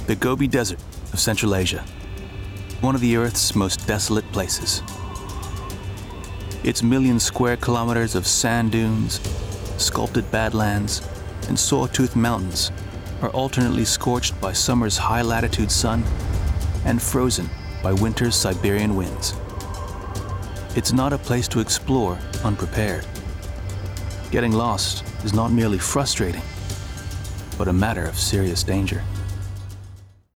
the Gobi Desert of Central Asia, one of the Earth's most desolate places. Its million square kilometers of sand dunes, sculpted badlands, and saw-toothed mountains are alternately scorched by summer's high-latitude sun and frozen by winter's Siberian winds. It's not a place to explore unprepared. Getting lost is not merely frustrating, but a matter of serious danger.